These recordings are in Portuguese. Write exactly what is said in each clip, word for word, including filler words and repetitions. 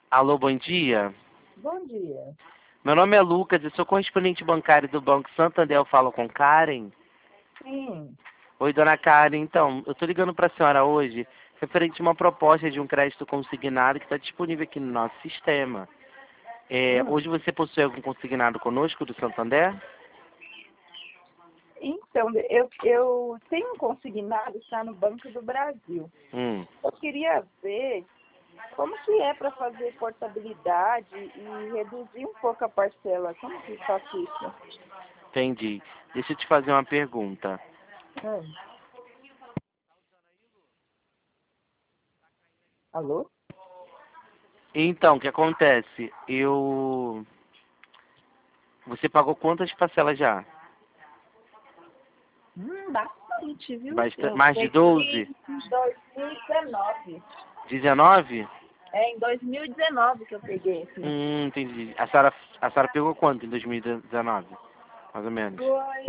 Alô, bom dia. Bom dia. Meu nome é Lucas e sou correspondente bancário do Banco Santander. Eu falo com Karen. Sim. Oi, dona Karen. Então, eu estou ligando para a senhora hoje referente a uma proposta de um crédito consignado que está disponível aqui no nosso sistema. É, Hum. hoje você possui algum consignado conosco do Santander? Então, eu, eu tenho um consignado, está no Banco do Brasil. Hum, Eu queria ver como que é para fazer portabilidade e reduzir um pouco a parcela. Como que faço isso? entendi. Deixa eu te fazer uma pergunta. Hum. Alô? Então, o que acontece? Eu... Você pagou quantas parcelas já? Hum, bastante, viu? Basta... Eu Mais de peguei doze? em dois mil e dezenove. dezenove? É em dois mil e dezenove que eu peguei esse. Hum, entendi. A senhora, a senhora pegou quanto em dois mil e dezenove? Mais ou menos. Foi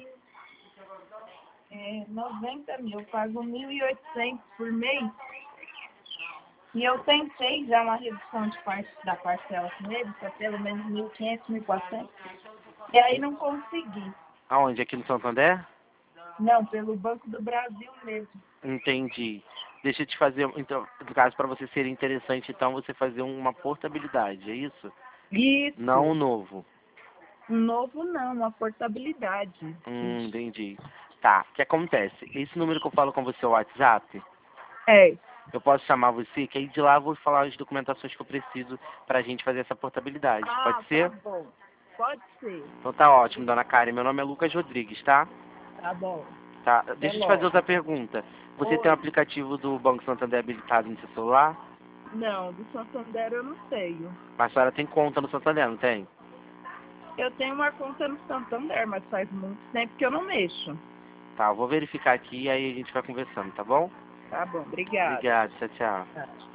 é, noventa mil, eu pago mil e oitocentos por mês. E eu tentei já uma redução de parte da parcela com ele, para pelo menos mil e quinhentos, mil e quatrocentos. E aí não consegui. Aonde? Aqui no Santander? Não, pelo Banco do Brasil mesmo. Entendi. Deixa eu te fazer, então, no caso, para você ser interessante, então, você fazer uma portabilidade, é isso? Não um Isso. novo. Um novo não, uma portabilidade. Hum, entendi. Tá, o que acontece? Esse número que eu falo com você é o WhatsApp, É. eu posso chamar você, que aí de lá eu vou falar as documentações que eu preciso pra gente fazer essa portabilidade. Pode Ah, tá ser? bom. Pode ser. Então tá ótimo, dona Karen. Meu nome é Lucas Rodrigues, tá? Tá bom. Tá. Até Deixa eu te fazer logo. outra pergunta. Você tem o Oi. aplicativo do Banco Santander habilitado no seu celular? Não, do Santander eu não tenho. Mas a senhora tem conta no Santander, não tem? Eu tenho uma conta no Santander, mas faz muito tempo que eu não mexo. Tá, eu vou verificar aqui e aí a gente vai conversando, tá bom? Tá bom, obrigada. Obrigado, tchau, tchau. Tá.